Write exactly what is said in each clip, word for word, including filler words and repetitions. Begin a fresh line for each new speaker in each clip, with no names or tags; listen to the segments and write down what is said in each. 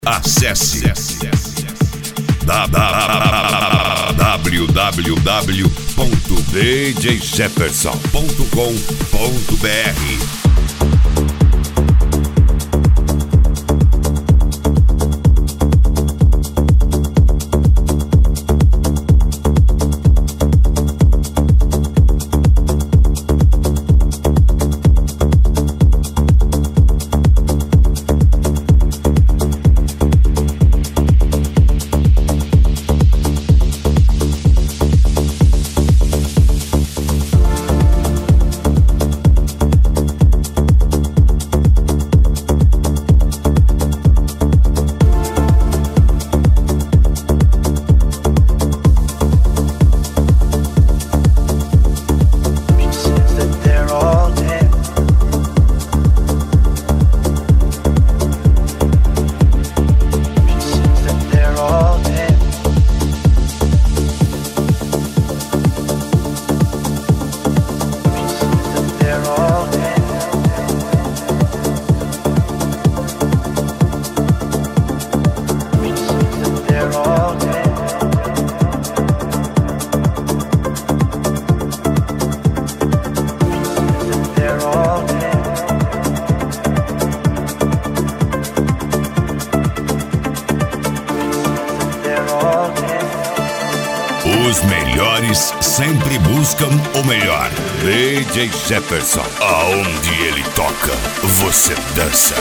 Acesse w w w ponto d j jefferson ponto com ponto b r. Os melhores sempre buscam o melhor. D J Jefferson, aonde ele toca, você dança.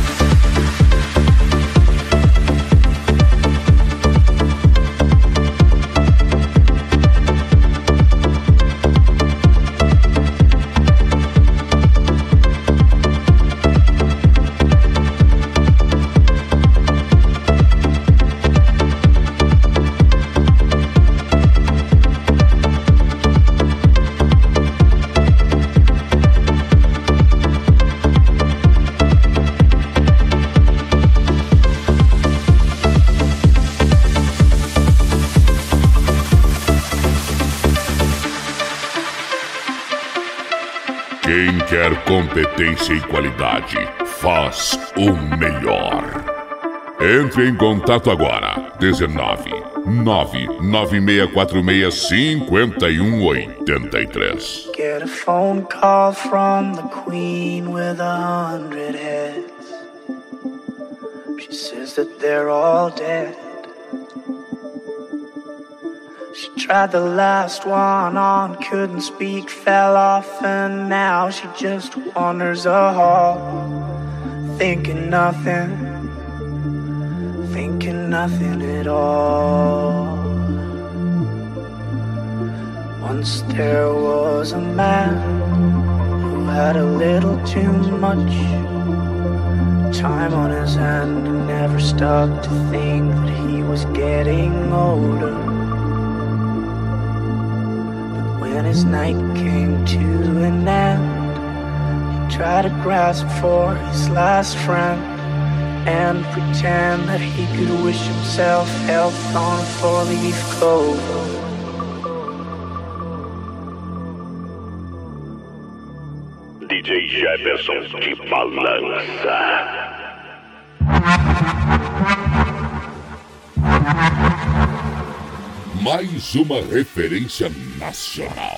Quem quer competência e qualidade, faz o melhor. Entre em contato agora. dezenove, nove nove seis quatro seis, cinco um oito três.
Get a phone call from the queen with a hundred heads. She says that they're all dead. She tried the last one on, couldn't speak, fell off, and now she just wanders a hall, thinking nothing, thinking nothing at all. Once there was a man who had a little too much time on his hand and never stopped to think that he was getting older. When his night came to an end, he tried to grasp for his last friend and pretend that he could wish himself health on a four-leaf clover.
D J Jefferson de balança.
Mais uma referência nacional.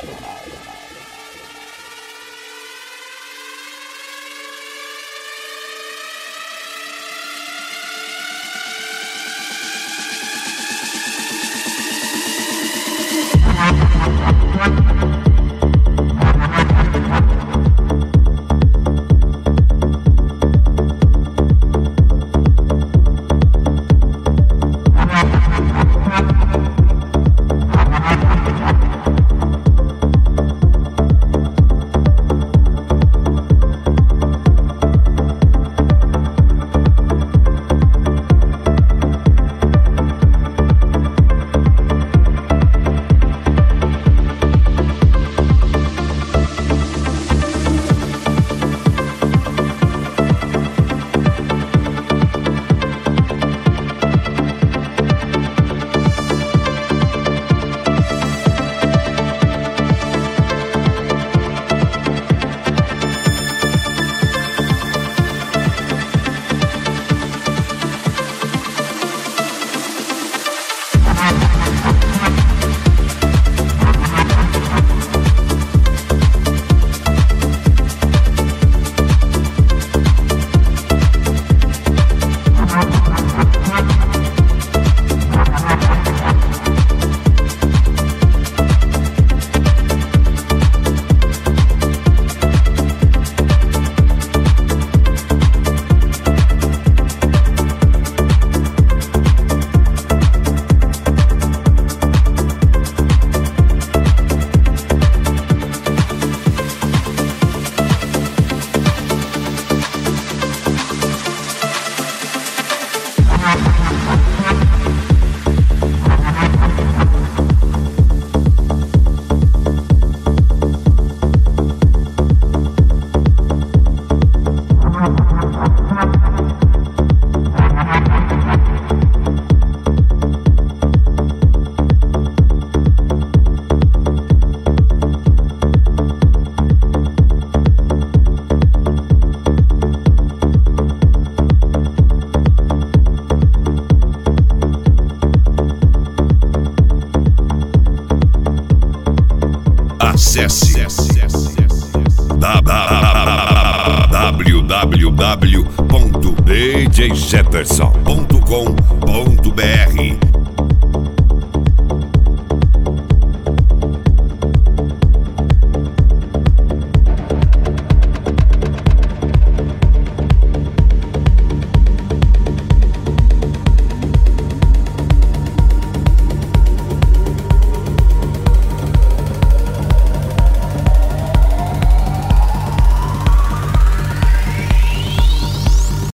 Acesse w w w ponto d j jefferson ponto com ponto b r